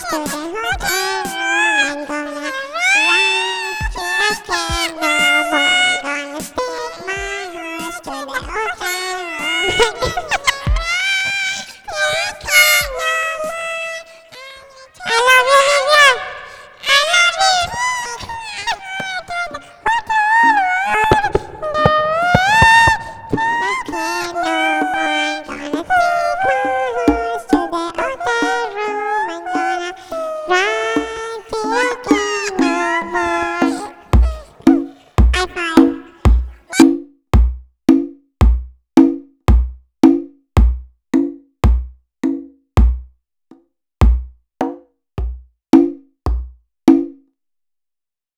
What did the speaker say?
to the hotel room. I'm gonna run till I can no more. I'm gonna take my horse to the hotel room.